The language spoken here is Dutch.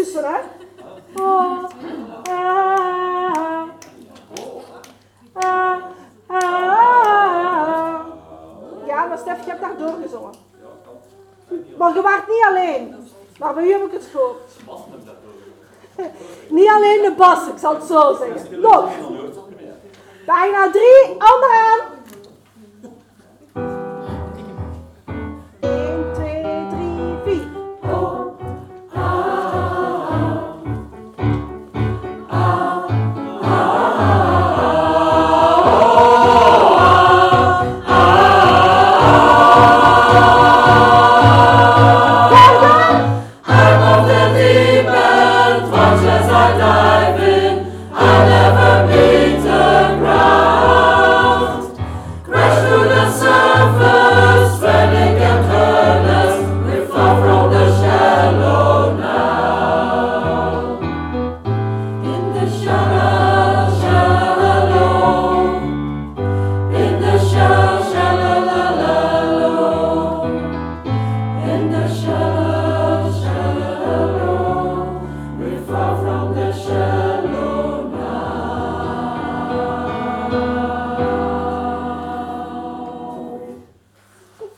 tussen, hè? Oh. Ja, maar Stef, je hebt daar doorgezongen. Maar je waart niet alleen. Maar bij u heb ik het gehoord. Niet alleen de bas, ik zal het zo zeggen. Nog. Bijna 3, onderaan.